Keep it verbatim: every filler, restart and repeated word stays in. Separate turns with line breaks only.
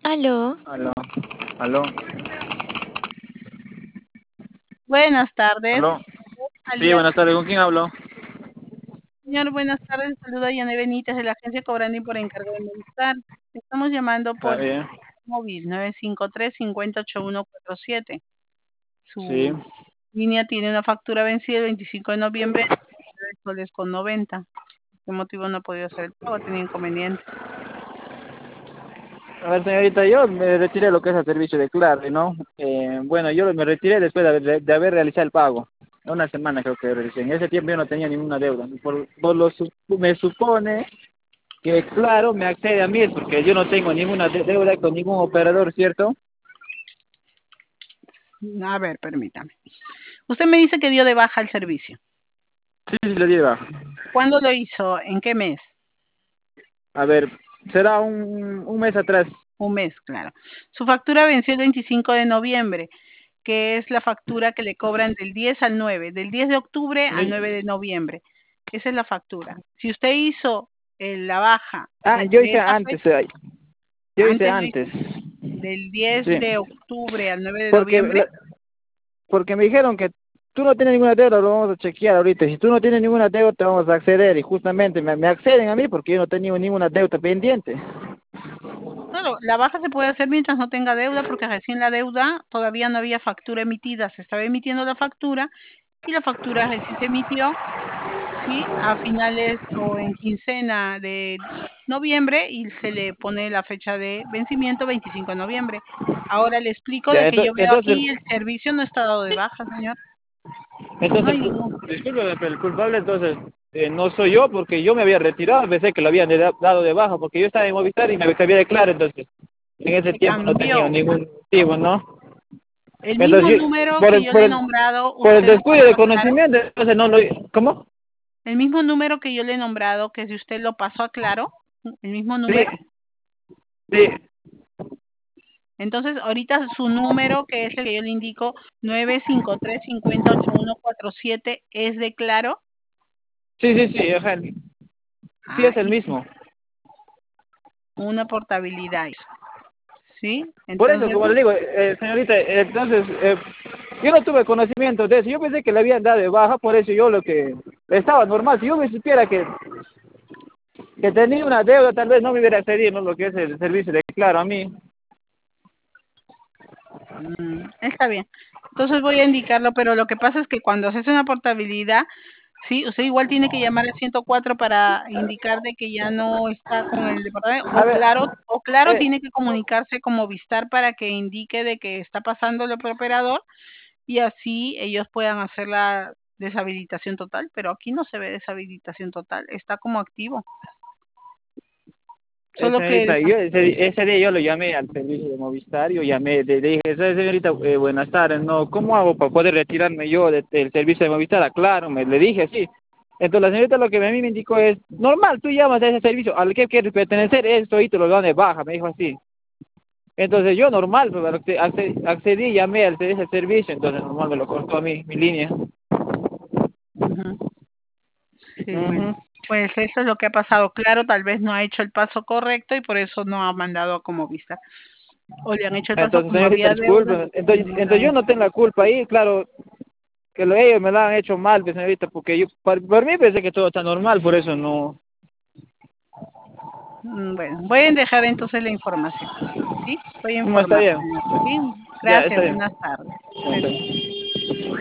Aló,
Aló, aló,
Buenas tardes.
aló. Sí,
Alias,
buenas tardes. ¿Con quién hablo?
señor, buenas tardes. Saluda Yané Benítez de la agencia Cobrando y por encargo de Movistar. Estamos llamando
Está
por
bien.
móvil nueve cinco tres, cinco cero ocho uno cuatro siete.
Sí.
Su línea tiene una factura vencida el veinticinco de noviembre de soles con noventa. ¿Por qué motivo no ha podido hacer el pago? Tiene inconveniente.
A ver, señorita, yo me retiré de lo que es el servicio de Claro, ¿no? Eh, bueno, yo me retiré después de haber, de haber realizado el pago. Una semana creo que realicé. En ese tiempo yo no tenía ninguna deuda. Por, por lo su- me supone que Claro me accede a mí, es porque yo no tengo ninguna de- deuda con ningún operador, ¿cierto?
A ver, permítame. Usted me dice que dio de baja el servicio.
Sí, sí, lo lleva.
¿Cuándo lo hizo? ¿En qué mes?
A ver, será un, un mes atrás.
Un mes, claro. Su factura venció el veinticinco de noviembre, que es la factura que le cobran del diez al nueve, del diez de octubre al
Me-
nueve de noviembre. Esa es la factura. Si usted hizo eh, la baja
Ah, yo
entre
hice
esa
antes,
fecha,
eh, yo hice
antes lo hizo
antes.
del diez
Sí.
de octubre al nueve de
Porque
noviembre,
la- porque me dijeron que tú no tienes ninguna deuda, lo vamos a chequear ahorita. Si tú no tienes ninguna deuda, te vamos a acceder. Y justamente me, me acceden a mí porque yo no tenía ninguna deuda pendiente.
claro, la baja se puede hacer mientras no tenga deuda, porque recién la deuda todavía no había factura emitida, se estaba emitiendo la factura y la factura recién se emitió. Sí, a finales o en quincena de noviembre y se le pone la fecha de vencimiento veinticinco de noviembre. Ahora le explico de
Ya,
que yo
entonces,
veo
entonces,
aquí el servicio no está dado de baja, señor. No
entonces
hay
el,
ningún.
cu- discúlpeme, pero el culpable entonces eh, no soy yo porque yo me había retirado, pensé que lo habían de- dado de baja porque yo estaba en Movistar y me cambié de Claro, entonces en ese
Se
tiempo no tenía
cambió.
ningún motivo, ¿no?
El mismo
Entonces yo,
número
por
que
el,
yo
por
le he
el,
nombrado,
por el
usted lo
descuido
pasó
de
a Claro.
conocimiento, entonces no lo... ¿Cómo?
El mismo número que yo le he nombrado, que si usted lo pasó a Claro, el mismo
Sí,
número.
sí,
Entonces, ahorita su número, que es el que yo le indico, nueve cinco tres, cinco cero ocho uno cuatro siete, es de Claro.
sí, sí, sí, ajá, sí
Ah,
es el
y
mismo.
una portabilidad. ¿Sí?
Por eso,
Entonces,
como le digo, eh, señorita, eh, entonces, eh, yo no tuve conocimiento de eso. Yo pensé que le habían dado de baja, por eso yo lo que estaba normal. Si yo me supiera que, que tenía una deuda, tal vez no me hubiera accedido, ¿no? Lo que es el servicio de Claro a mí.
mm, está bien. Entonces voy a indicarlo, pero lo que pasa es que cuando haces una portabilidad, sí, usted igual tiene que llamar al ciento cuatro para indicar de que ya no está con el departamento,
A
o
ver,
claro, o claro
eh,
tiene que comunicarse con Movistar para que indique de que está pasando el operador y así ellos puedan hacer la deshabilitación total, pero aquí no se ve deshabilitación total, está como activo.
eh,
Solo que
señorita, yo ese, ese día yo lo llamé al servicio de Movistar, yo llamé, le dije, "¿Sabe, señorita, eh, buenas tardes, no, ¿cómo hago para poder retirarme yo de- del servicio de Movistar? Ah, claro, me le dije así. Entonces la señorita lo que a mí me indicó es, normal, tú llamas a ese servicio, al que quieres pertenecer, esto y te lo dan de baja, me dijo así. Entonces yo normal, pues, acce- acce- accedí, llamé al ese servicio, entonces normal me lo cortó a mí, mi línea.
ujú, sí, bueno,
Ujú.
pues eso es lo que ha pasado. Claro, tal vez no ha hecho el paso correcto y por eso no ha mandado a como vista. O le han hecho el paso
Entonces
como
señorita,
había deuda
disculpe,
y
entonces,
no le
entonces
han
yo
hecho.
no tengo la culpa ahí, claro, que lo, ellos me lo han hecho mal, pues, señorita, porque yo, por, por mí pensé que todo está normal, por eso no.
Mm, Bueno, voy a dejar entonces la información. ¿Sí? Voy a
No, está
informar,
bien,
señor. ¿Sí?
ya, está
Gracias,
bien.
buenas tardes.
Ya, está
Buen día.
bien.